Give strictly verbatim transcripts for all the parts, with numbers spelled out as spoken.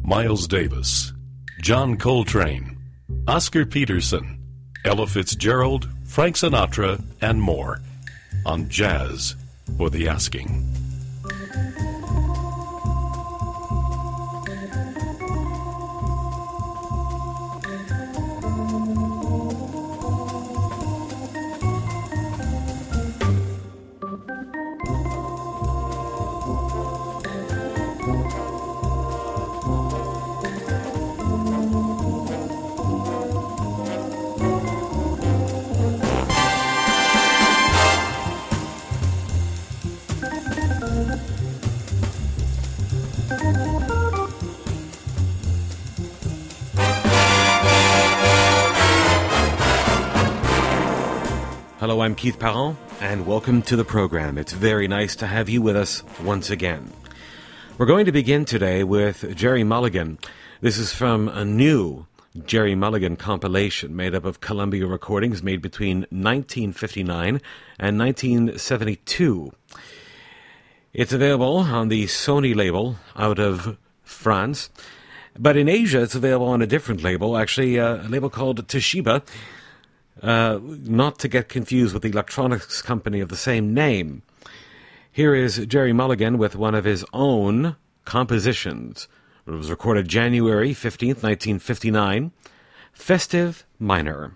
Miles Davis, John Coltrane, Oscar Peterson, Ella Fitzgerald, Frank Sinatra, and more on Jazz for the Asking. Hello, I'm Keith Parent, and welcome to the program. It's very nice to have you with us once again. We're going to begin today with Gerry Mulligan. This is from a new Gerry Mulligan compilation made up of Columbia recordings made between nineteen fifty-nine and nineteen seventy-two. It's available on the Sony label out of France, but in Asia it's available on a different label, actually uh, a label called Toshiba, uh, not to get confused with the electronics company of the same name. Here is Gerry Mulligan with one of his own compositions. It was recorded January fifteenth, nineteen fifty-nine, Festive Minor.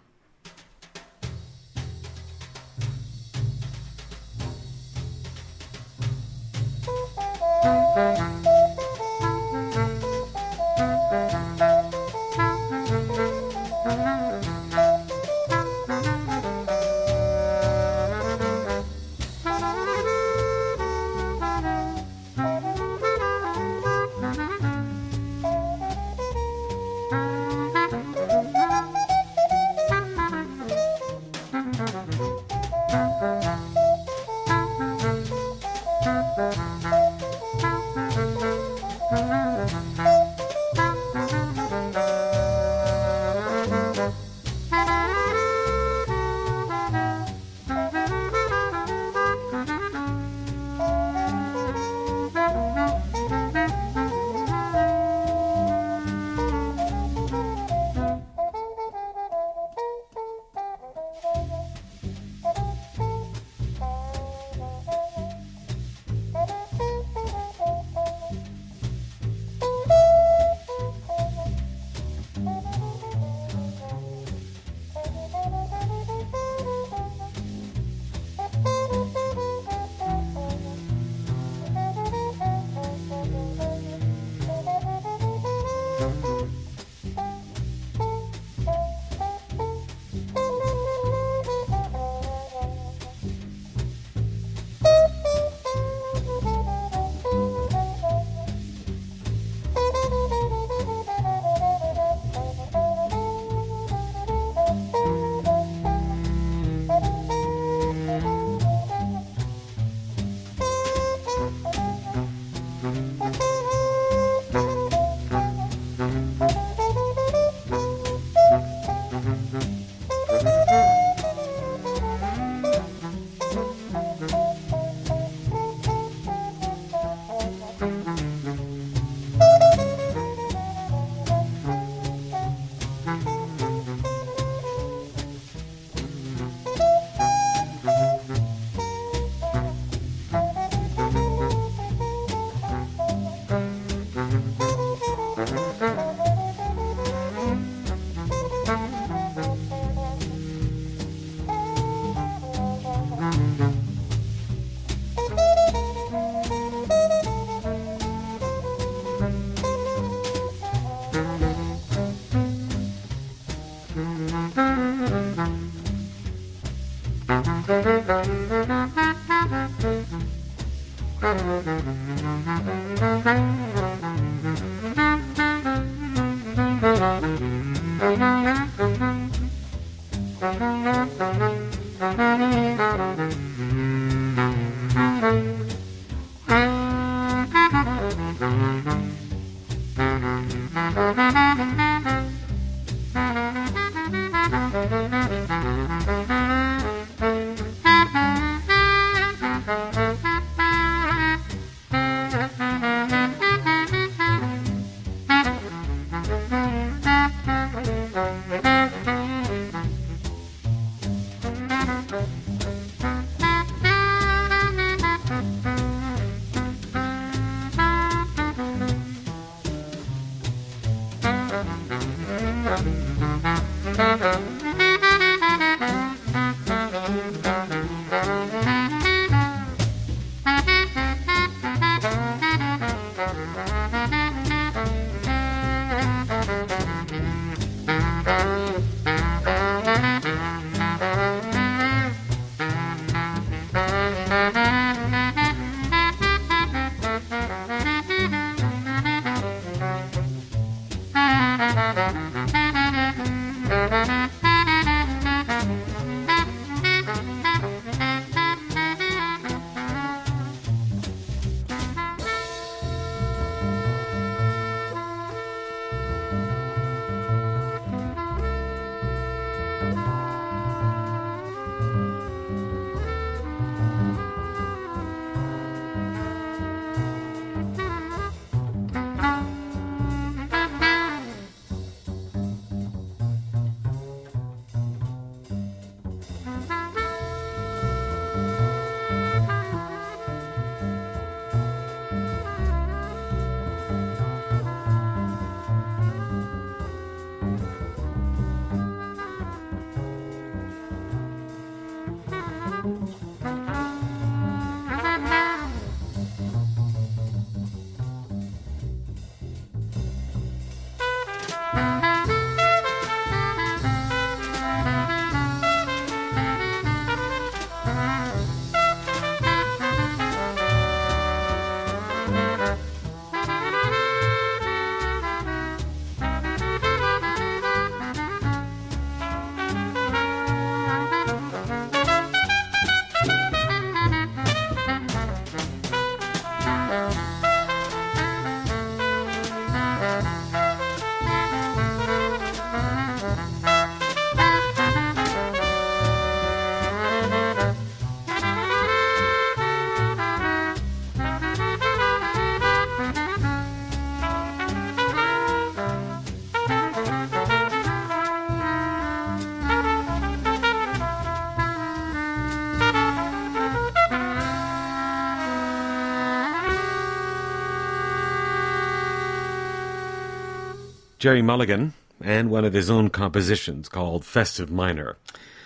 Gerry Mulligan, and one of his own compositions called Festive Minor.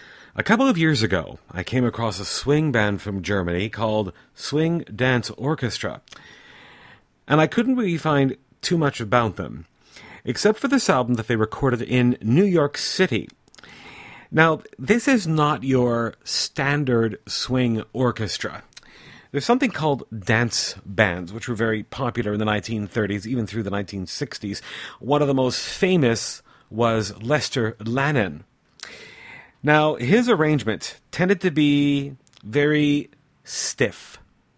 A couple of years ago, I came across a swing band from Germany called Swing Dance Orchestra, and I couldn't really find too much about them, except for this album that they recorded in New York City. Now, this is not your standard swing orchestra. There's something called dance bands, which were very popular in the nineteen thirties, even through the nineteen sixties. One of the most famous was Lester Lanin. Now, his arrangement tended to be very stiff,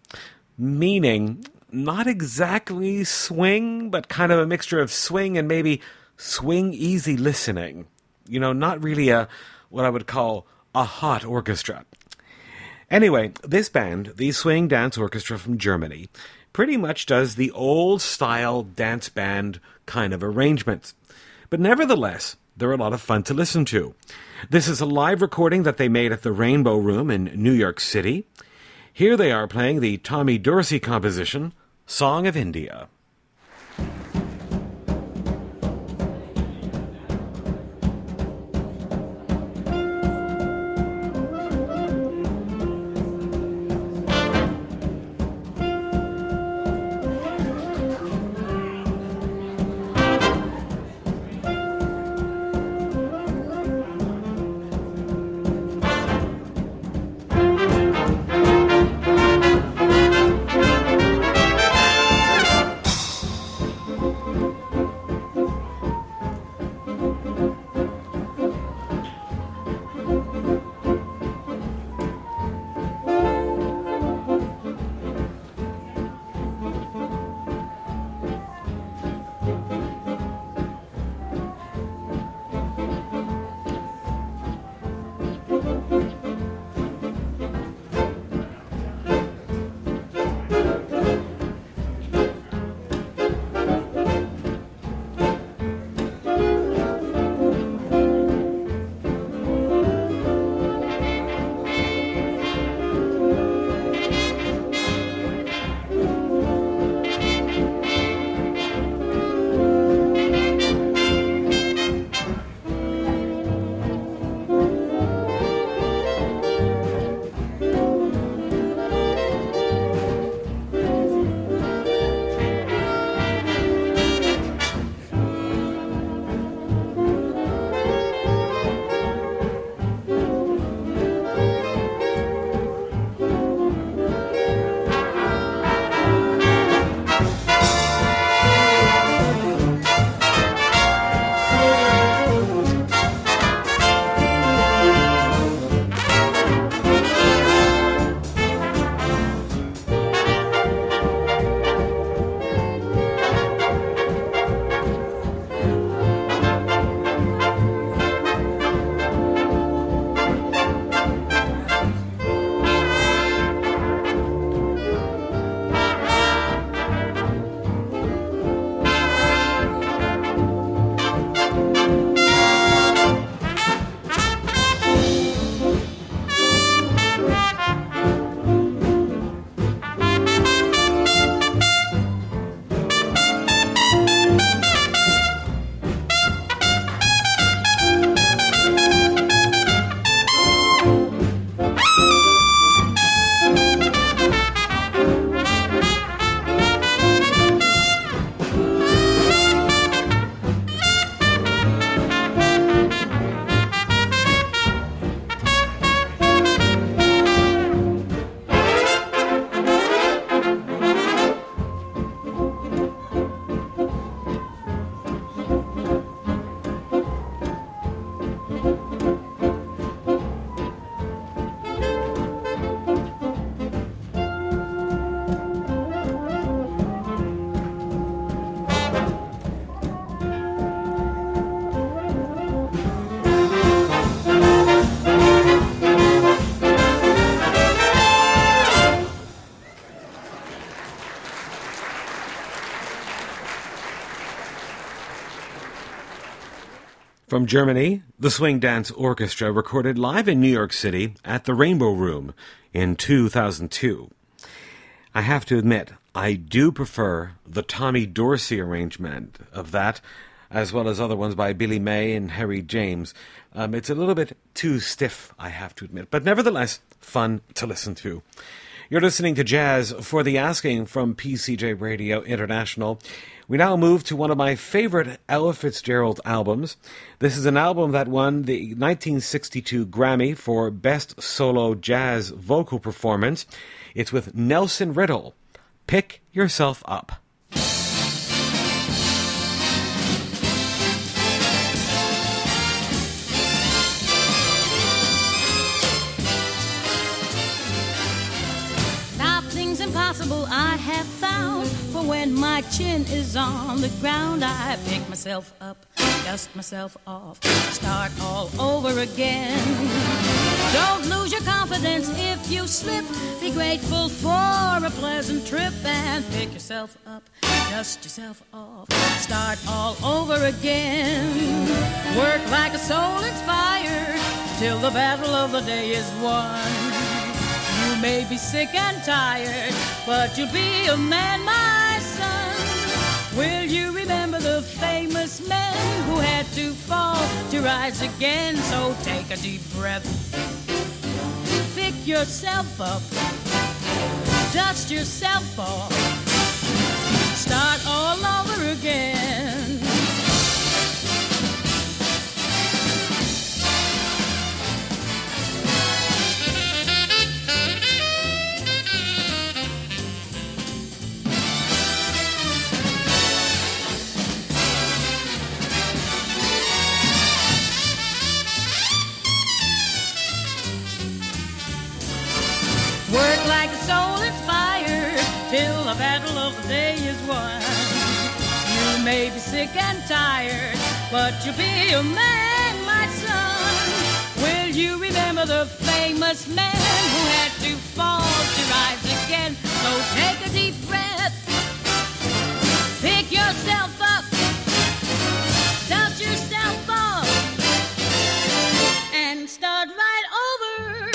meaning not exactly swing, but kind of a mixture of swing and maybe swing easy listening. You know, not really a what I would call a hot orchestra. Anyway, this band, the Swing Dance Orchestra from Germany, pretty much does the old-style dance band kind of arrangements. But nevertheless, they're a lot of fun to listen to. This is a live recording that they made at the Rainbow Room in New York City. Here they are playing the Tommy Dorsey composition, Song of India. From Germany, the Swing Dance Orchestra recorded live in New York City at the Rainbow Room in two thousand two. I have to admit, I do prefer the Tommy Dorsey arrangement of that, as well as other ones by Billy May and Harry James. Um, it's a little bit too stiff, I have to admit, but nevertheless, fun to listen to. You're listening to Jazz for the Asking from P C J Radio International. We now move to one of my favorite Ella Fitzgerald albums. This is an album that won the nineteen sixty-two Grammy for Best Solo Jazz Vocal Performance. It's with Nelson Riddle. Pick Yourself Up. Impossible I have found, for when my chin is on the ground, I pick myself up, dust myself off, start all over again. Don't lose your confidence if you slip, be grateful for a pleasant trip and pick yourself up, dust yourself off, start all over again. Work like a soul inspired till the battle of the day is won. You may be sick and tired, but you'll be a man, my son. Will you remember the famous men who had to fall to rise again? So take a deep breath, pick yourself up, dust yourself off, start all over again. Work like a soul inspired till the battle of the day is won. You may be sick and tired, but you'll be a man, my son. Will you remember the famous men who had to fall to rise again? So take a deep breath, pick yourself up, dust yourself off, and start right over.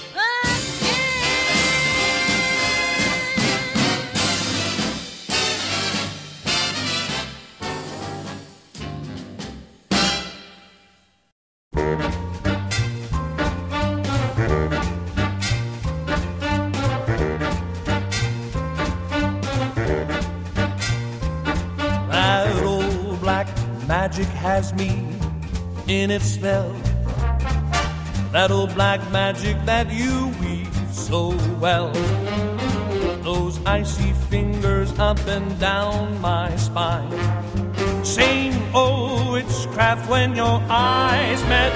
Magic has me in its spell. That old black magic that you weave so well. Those icy fingers up and down my spine. Same old witchcraft when your eyes met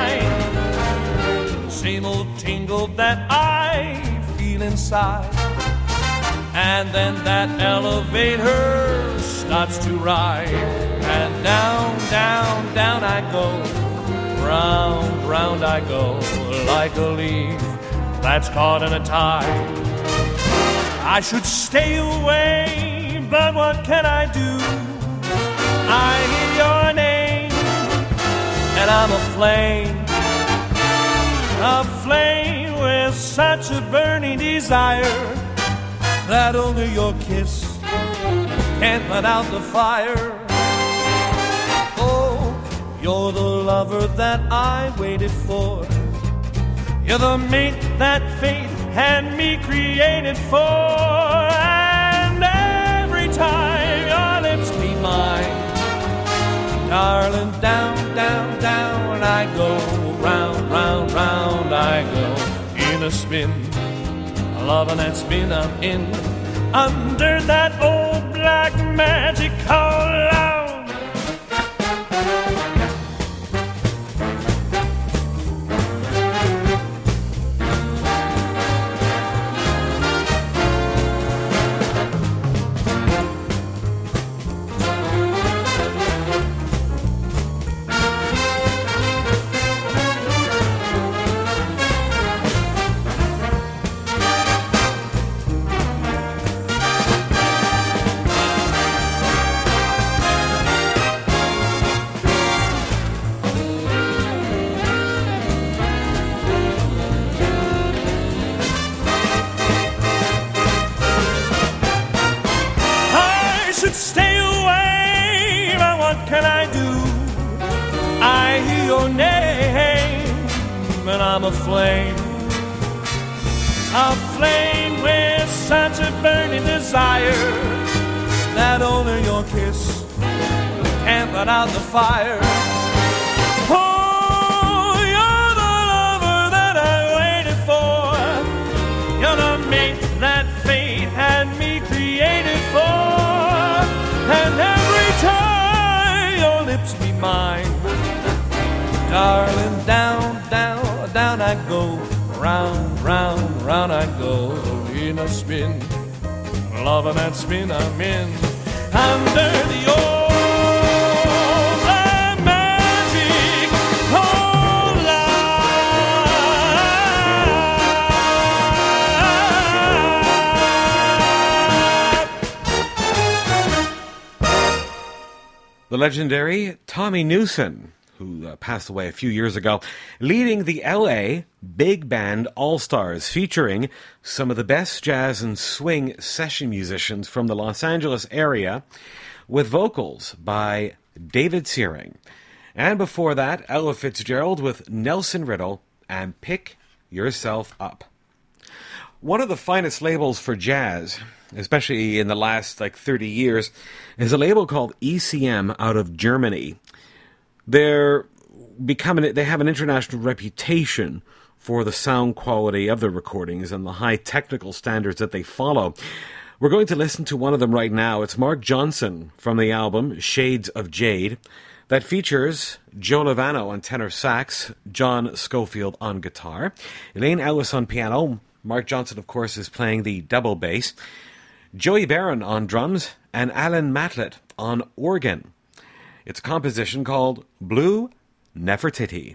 mine. Same old tingle that I feel inside. And then that elevator starts to ride. And down, down, down I go, round, round I go, like a leaf that's caught in a tide. I should stay away, but what can I do? I hear your name, and I'm aflame, aflame with such a burning desire that only your kiss can't put out the fire. You're the lover that I waited for. You're the mate that fate had me created for. And every time your lips meet mine, darling, down, down, down I go. Round, round, round I go. In a spin, loving that spin I'm in. Under that old black magic called love. can I do? I hear your name, and I'm aflame. Aflame with such a burning desire that only your kiss can put out the fire. Oh, you're the lover that I waited for. You're the mate that fate had me created for. And every time your lips meet mine, darling, down, down, down I go. Round, round, round I go in a spin. Loving that spin I'm in. Under the old magic of life. The legendary Tommy Newson, who uh, passed away a few years ago, leading the L A Big Band All-Stars, featuring some of the best jazz and swing session musicians from the Los Angeles area, with vocals by David Searing. And before that, Ella Fitzgerald with Nelson Riddle and Pick Yourself Up. One of the finest labels for jazz, especially in the last like thirty years, is a label called E C M out of Germany. They're becoming, they have an international reputation for the sound quality of their recordings and the high technical standards that they follow. We're going to listen to one of them right now. It's Mark Johnson from the album Shades of Jade, that features Joe Lovano on tenor sax, John Schofield on guitar, Elaine Ellis on piano. Mark Johnson, of course, is playing the double bass, Joey Barron on drums, and Alan Matlet on organ. It's a composition called Blue Nefertiti.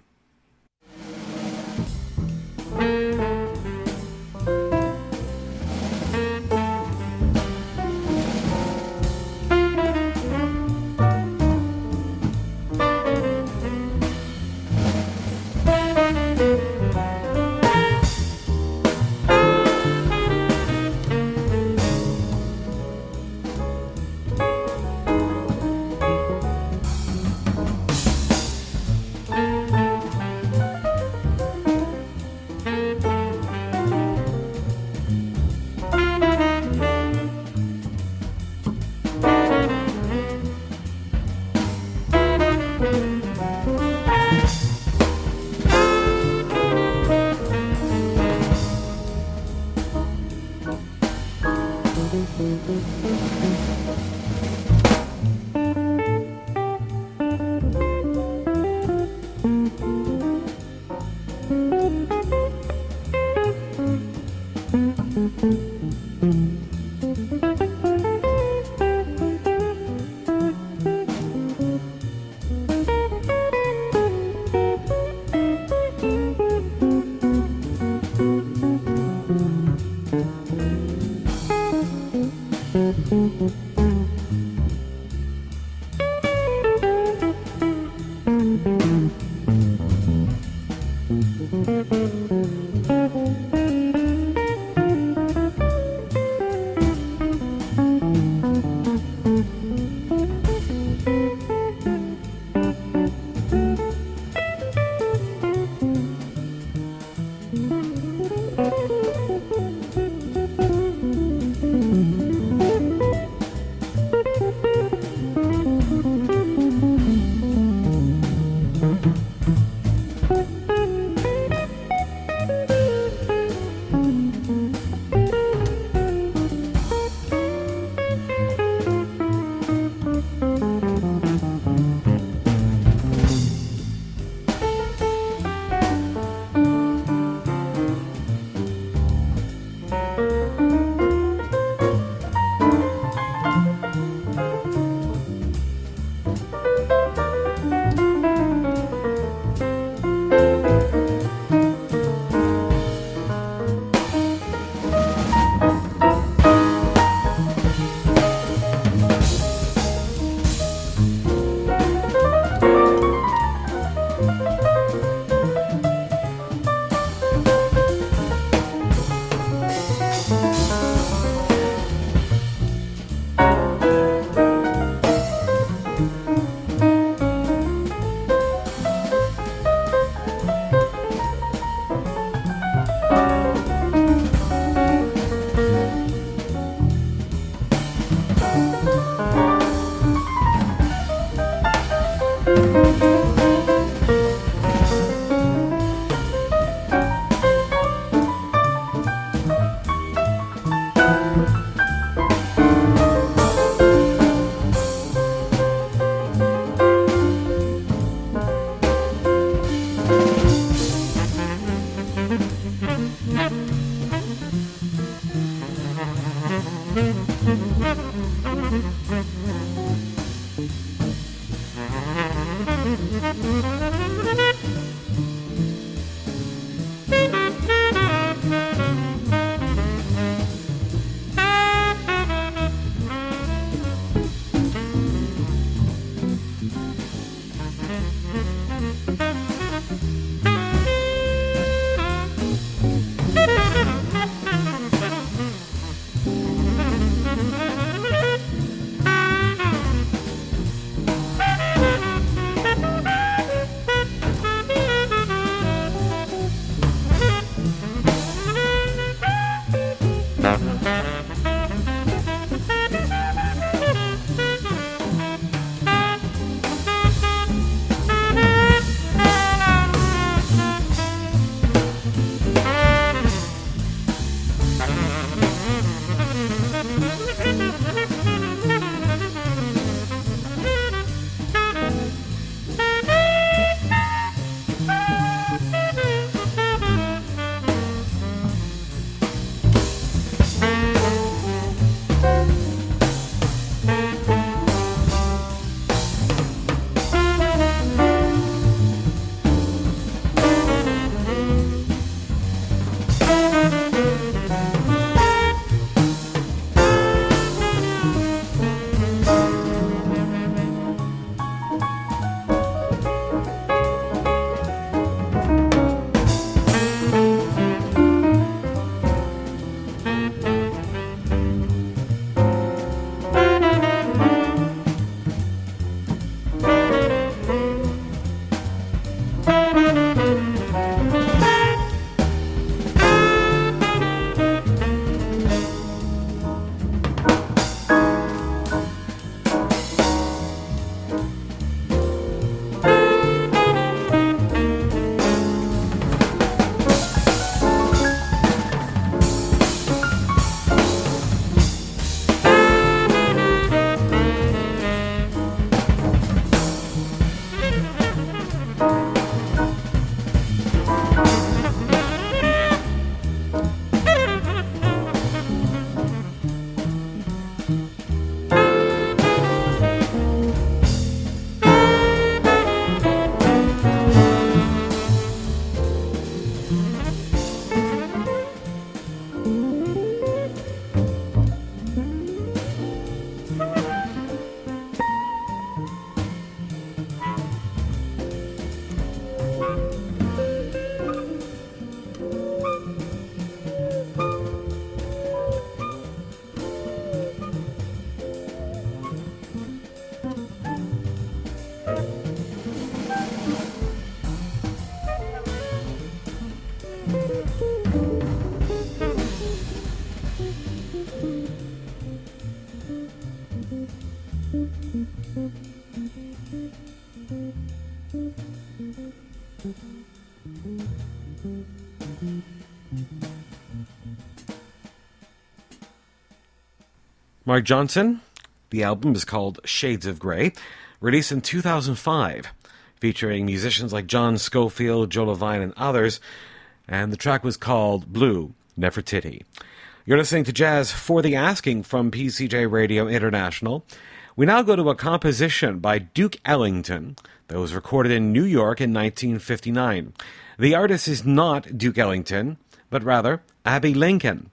Mark Johnson. The album is called Shades of Grey, released in two thousand five, featuring musicians like John Scofield, Joe Levine, and others, and the track was called Blue, Nefertiti. You're listening to Jazz for the Asking from P C J Radio International. We now go to a composition by Duke Ellington that was recorded in New York in nineteen fifty-nine. The artist is not Duke Ellington, but rather Abbey Lincoln.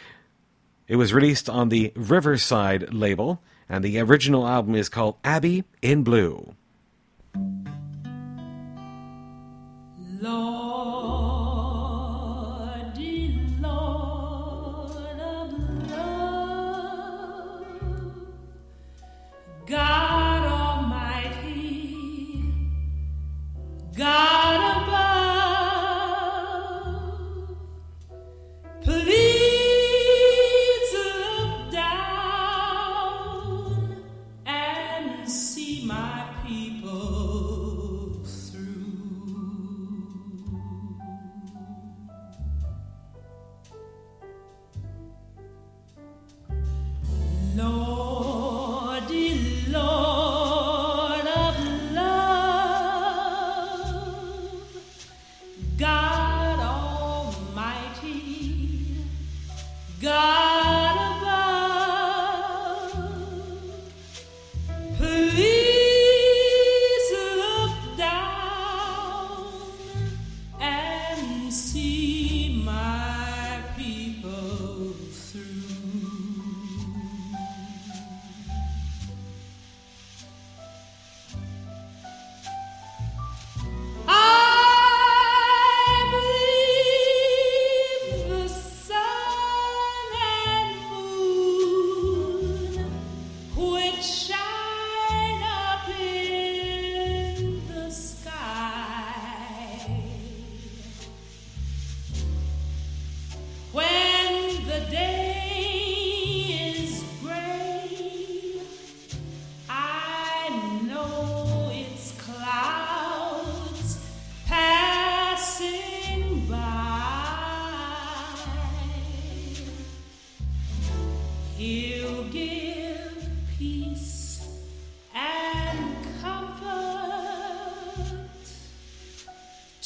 It was released on the Riverside label, and the original album is called Abbey in Blue. Lordy, Lord of love, God Almighty, God above, please look down and see my people.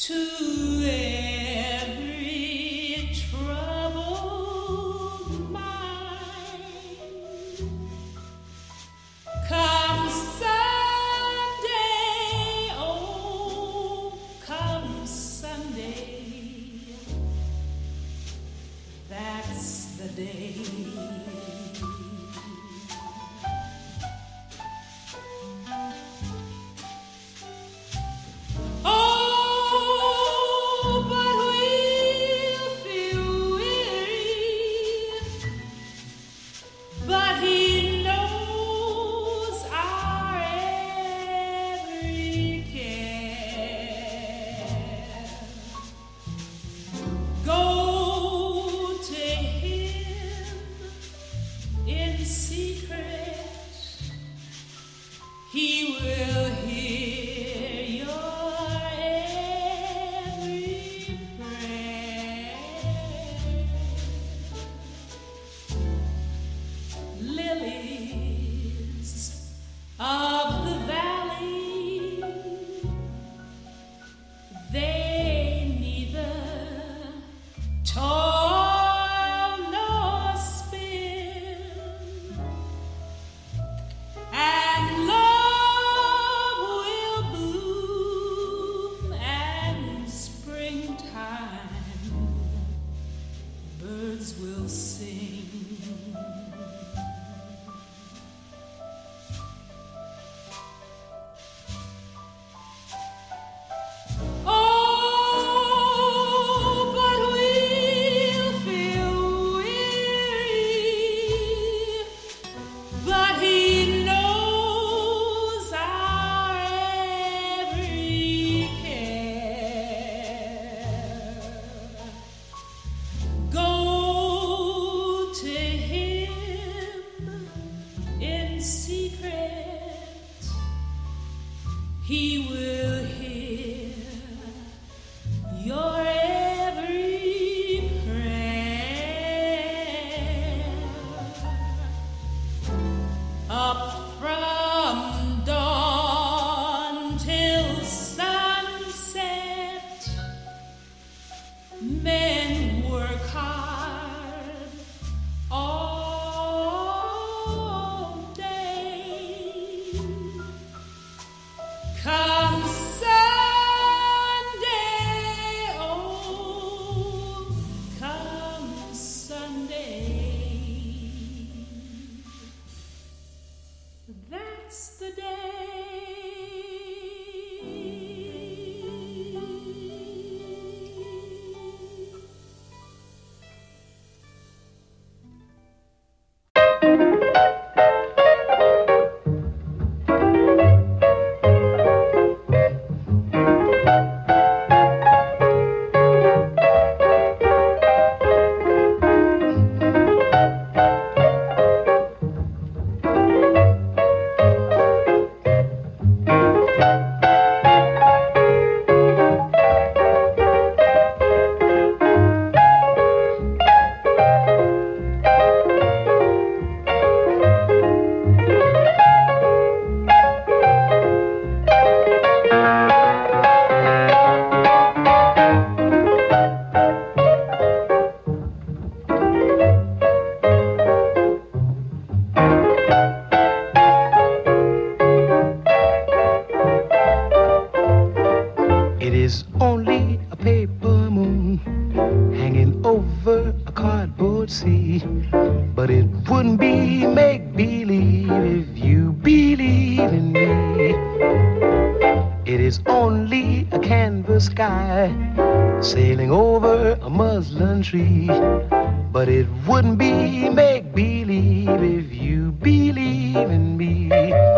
But it wouldn't be make-believe if you believe in me.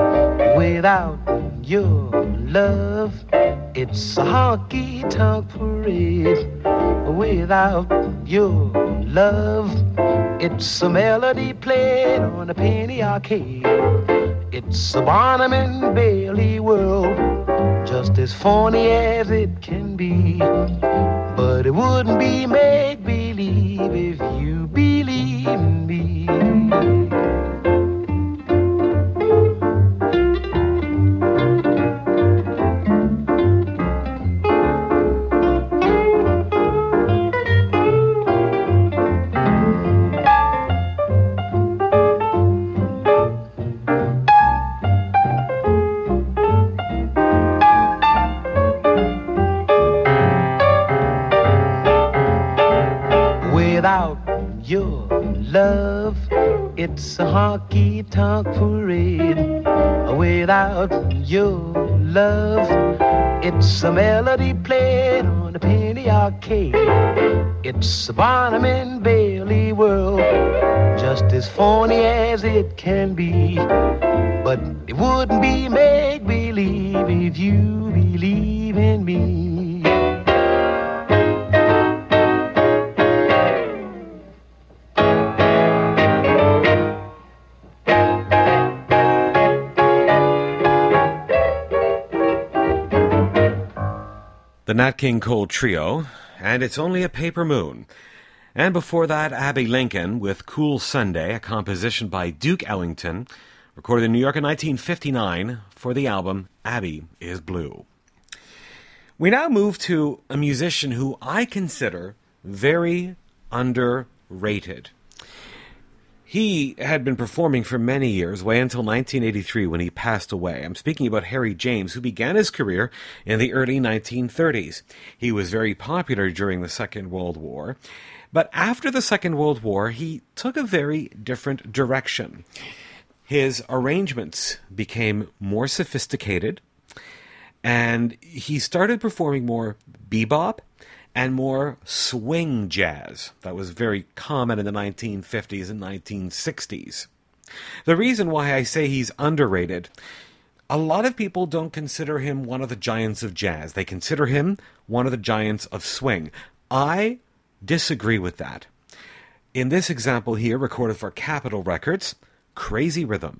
Without your love, it's a honky-tonk parade. Without your love, it's a melody played on a penny arcade. It's a Barnum and Bailey world, just as phony as it can be. But it wouldn't be make-believe if you believe in me. love, it's a honky-tonk parade. Without your love, it's a melody played on a penny arcade. It's a Barnum and Bailey world, just as phony as it can be. But it wouldn't be make-believe if you believe in me. The Nat King Cole Trio, and It's Only a Paper Moon. And before that, Abbey Lincoln with Cool Sunday, a composition by Duke Ellington, recorded in New York in nineteen fifty-nine for the album Abbey is Blue. We now move to a musician who I consider very underrated. He had been performing for many years, way until nineteen eighty-three when he passed away. I'm speaking about Harry James, who began his career in the early nineteen thirties. He was very popular during the Second World War, but after the Second World War, he took a very different direction. His arrangements became more sophisticated, and he started performing more bebop and more swing jazz. That was very common in the nineteen fifties and nineteen sixties. The reason why I say he's underrated, a lot of people don't consider him one of the giants of jazz. They consider him one of the giants of swing. I disagree with that. In this example here, recorded for Capitol Records, Crazy Rhythm.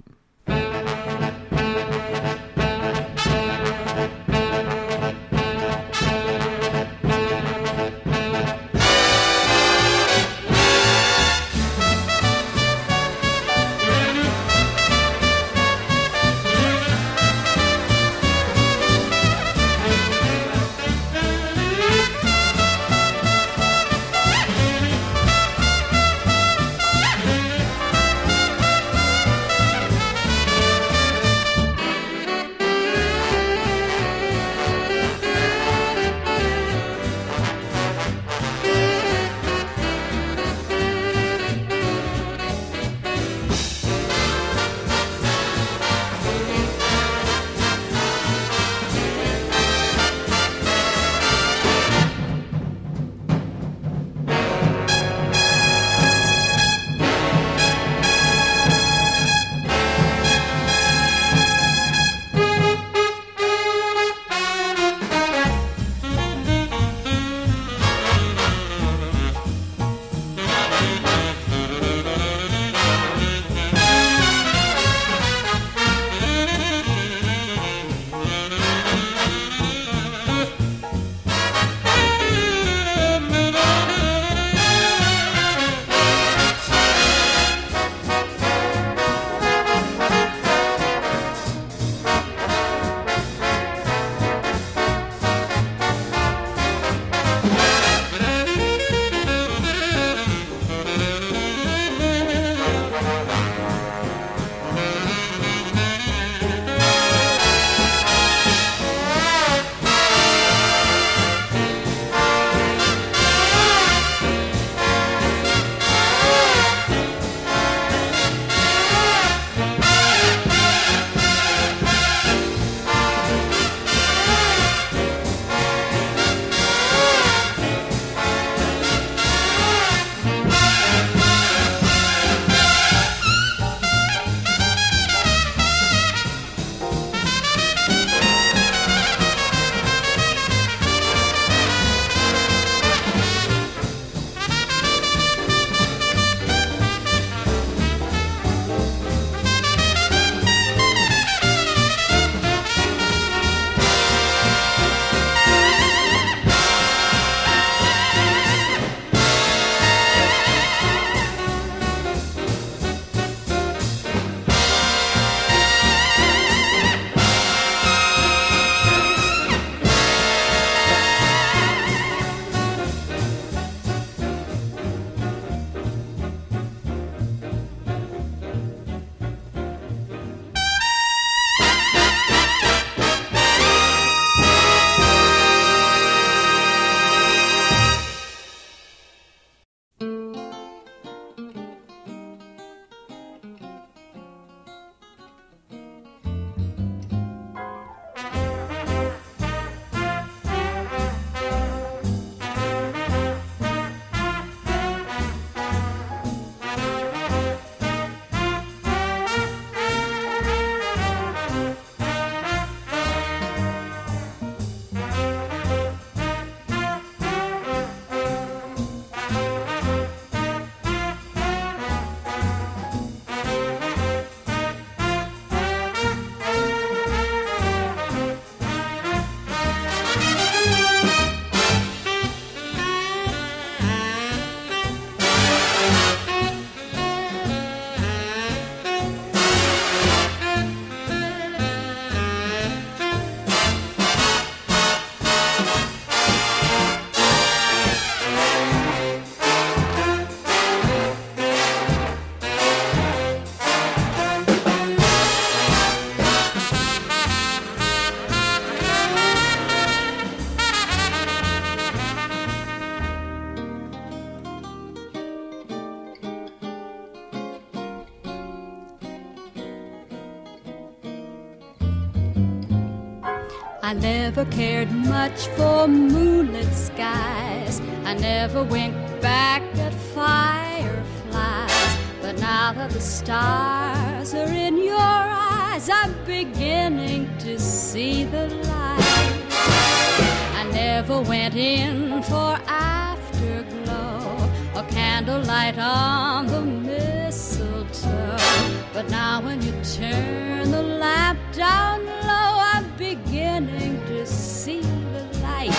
I never cared much for moonlit skies. I never winked back at fireflies. But now that the stars are in your eyes, I'm beginning to see the light. I never went in for afterglow or candlelight on the mistletoe. But now when you turn the lamp down low, I'm beginning to see the light.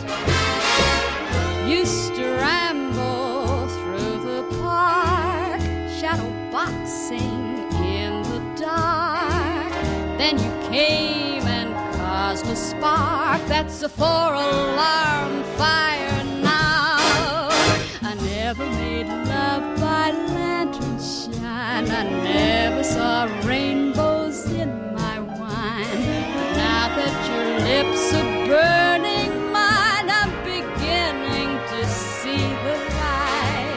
Used to ramble through the park, shadow boxing in the dark. Then you came and caused a spark. That's a four-alarm fire now. I never made love by lantern shine. I never saw rainbows in my wine. But now that your lips are burning mine, I'm beginning to see the light.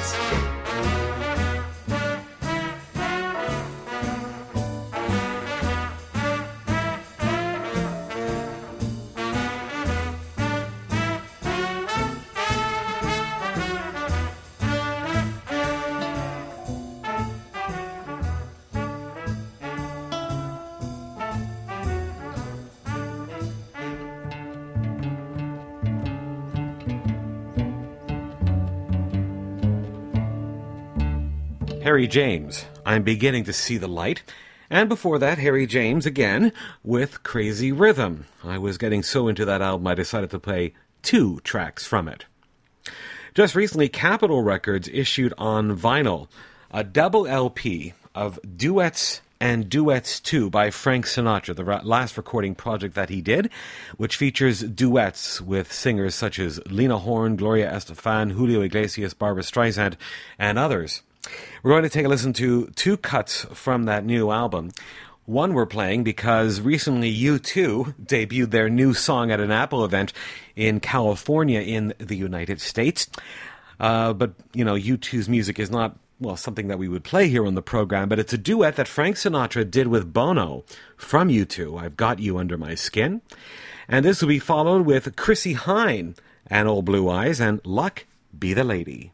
Harry James, I'm Beginning to See the Light. And before that, Harry James again with Crazy Rhythm. I was getting so into that album, I decided to play two tracks from it. Just recently, Capitol Records issued on vinyl a double L P of Duets and Duets two by Frank Sinatra, the last recording project that he did, which features duets with singers such as Lena Horne, Gloria Estefan, Julio Iglesias, Barbra Streisand, and others. We're going to take a listen to two cuts from that new album. One we're playing because recently U two debuted their new song at an Apple event in California in the United States. Uh, but, you know, U two's music is not, well, something that we would play here on the program, but it's a duet that Frank Sinatra did with Bono from U two, I've Got You Under My Skin. And this will be followed with Chrissie Hynde and Old Blue Eyes and Luck Be the Lady.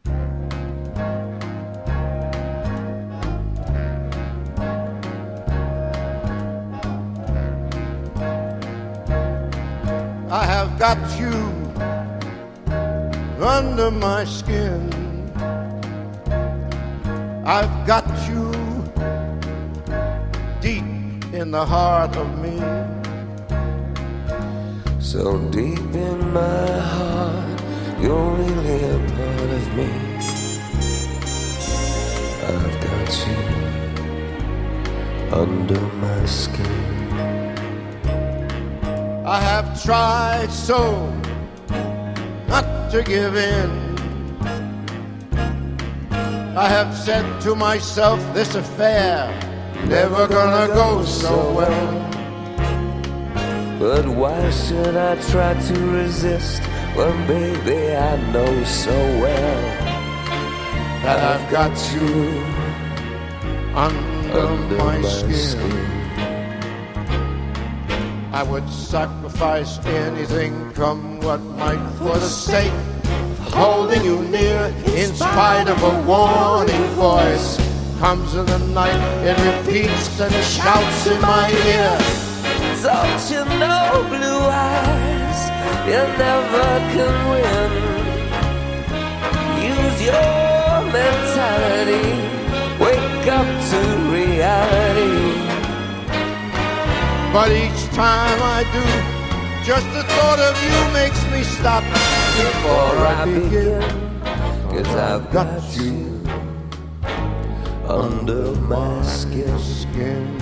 I have got you under my skin. I've got you deep in the heart of me. So deep in my heart, you're really a part of me. I've got you under my skin. I have tried so not to give in. I have said to myself, this affair never gonna go so well. But why should I try to resist when, baby, I know so well that I've got you under, under my, my skin. skin. I would sacrifice anything, come what might, for the sake of holding you near. In spite of a warning voice comes in the night, it repeats and shouts in my ear. Don't you know, blue eyes, you never can win. Use your mentality, wake up to reality. But each time I do, just the thought of you makes me stop before I begin. Cause I've got you under my skin. skin.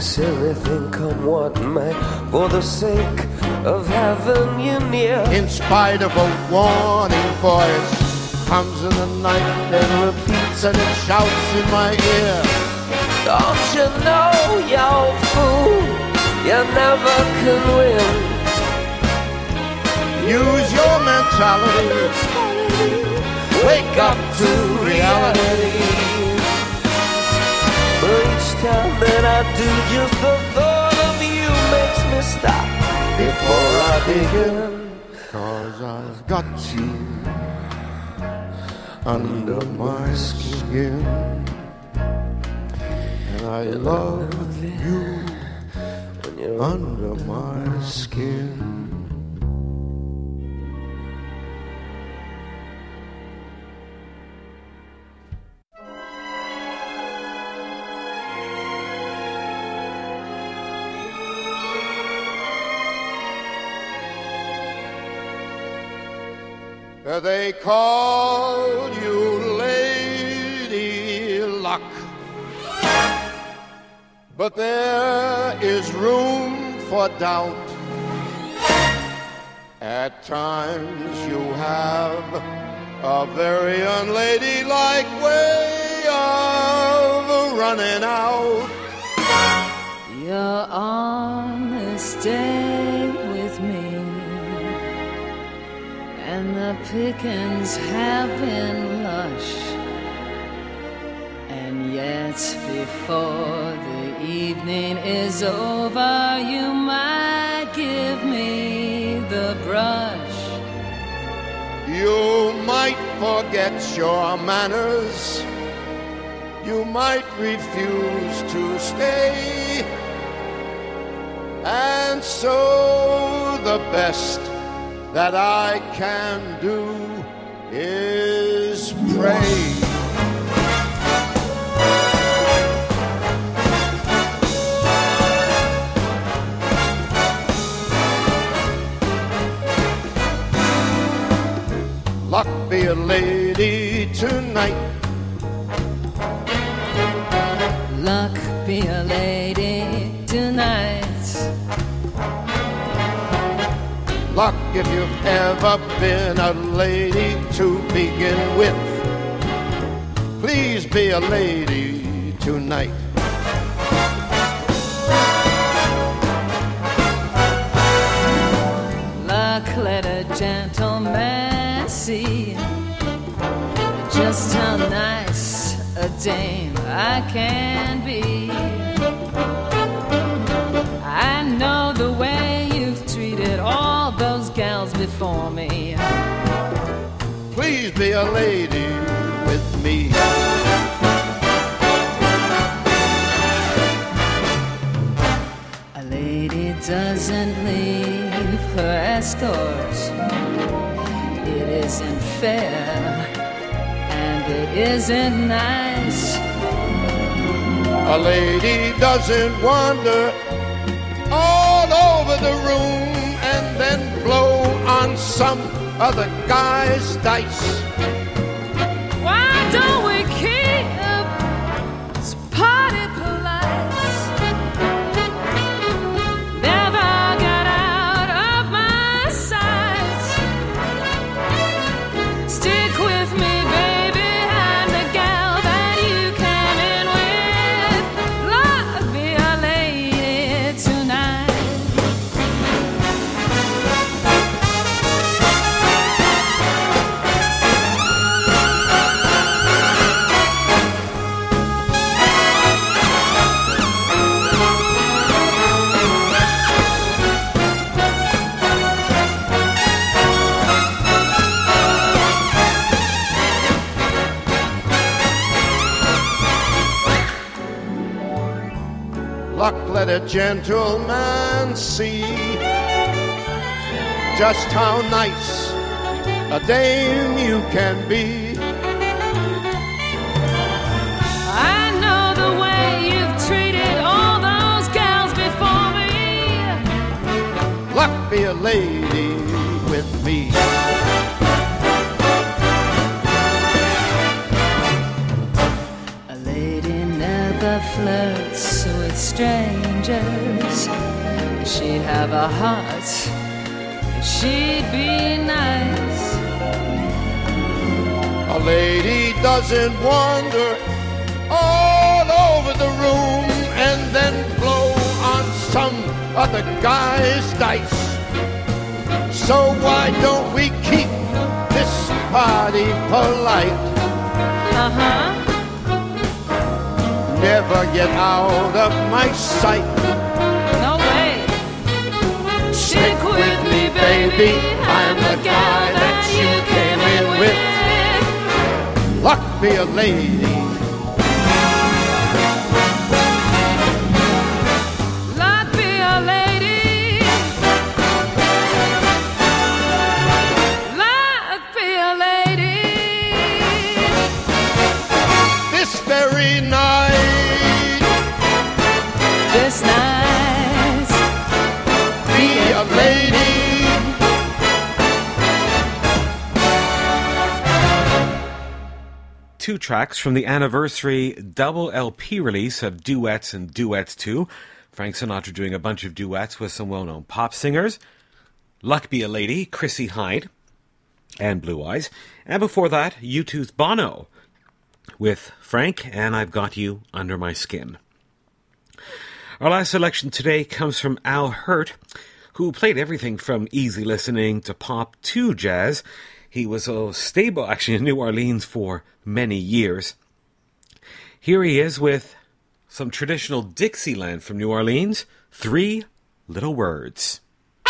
anything come what may, for the sake of having you near. In spite of a warning voice, comes in the night and repeats and it shouts in my ear. Don't you know, you fool, you never can win. Use your mentality, wake up to reality. But each time that I do, just the thought of you makes me stop before I begin. 'Cause I've got you under my skin, and I love you when you're under my skin. They call you Lady Luck, but there is room for doubt. At times you have a very unladylike way of running out. Your honest day with me, and the pickings have been lush. And yet before the evening is over, you might give me the brush. You might forget your manners. You might refuse to stay. And so the best that I can do is pray. Luck be a lady tonight. Luck be a lady tonight. Luck if you've ever been a lady to begin with. Please be a lady tonight. Luck let a gentleman see just how nice a dame I can be. I know the way you've treated all those gals before me. Please be a lady with me. A lady doesn't leave her escort. It isn't fair and it isn't nice. A lady doesn't wander all over the room and then blow on some other guy's dice. Why don't we keep this party polite? Never got out of my sight. Stick with me, baby, I'm the gal that you came in with. Love be a lady tonight. Luck let a gentleman see just how nice a dame you can be. I know the way you've treated all those gals before me. Luck be a lady with me. A lady never flirts with strangers. She'd have a heart, she'd be nice. A lady doesn't wander all over the room and then blow on some other guy's dice. So why don't we keep this party polite? Uh-huh. Never get out of my sight. No way. Stick with me, baby. I'm the guy that you came in with. Luck be a lady. Luck be a lady. Luck be a lady. This very night. This night. Be a lady. Two tracks from the anniversary double L P release of Duets and Duets two. Frank Sinatra doing a bunch of duets with some well-known pop singers. Luck Be a Lady, Chrissie Hynde, and Blue Eyes. And before that, U two's Bono with Frank and I've Got You Under My Skin. Our last selection today comes from Al Hirt, who played everything from easy listening to pop to jazz. He was a stable, actually, in New Orleans for many years. Here he is with some traditional Dixieland from New Orleans, Three Little Words.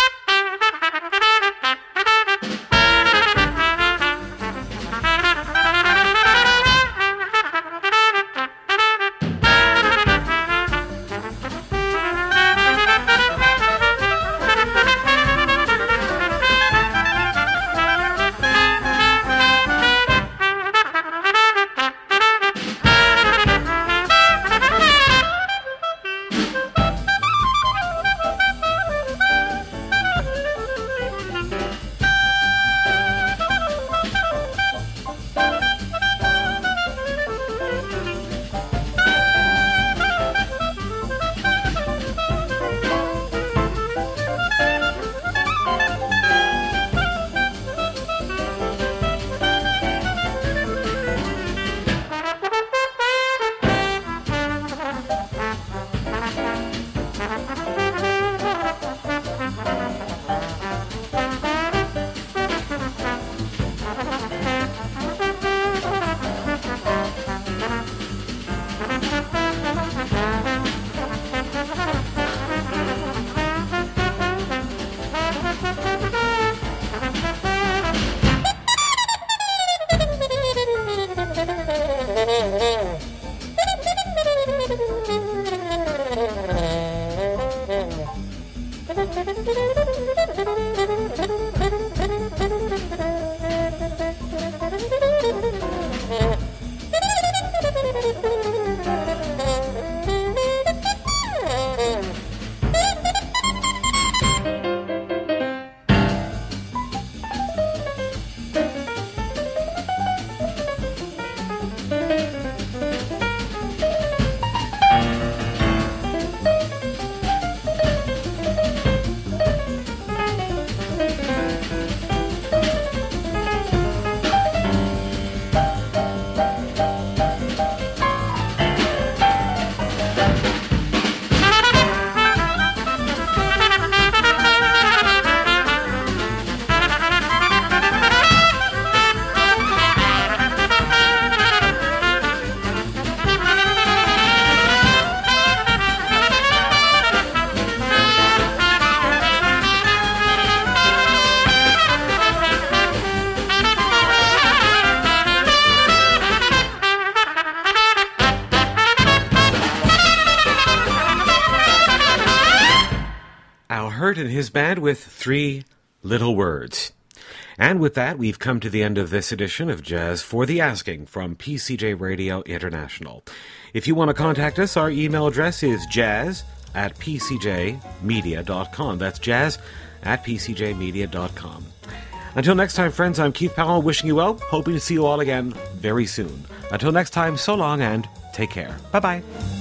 And his band with Three Little Words. And with that, we've come to the end of this edition of Jazz for the Asking from P C J Radio International. If you want to contact us, our email address is jazz at p c j media dot com. That's jazz at p c j media dot com. Until next time, friends, I'm Keith Powell, wishing you well, hoping to see you all again very soon. Until next time, so long and take care. Bye-bye.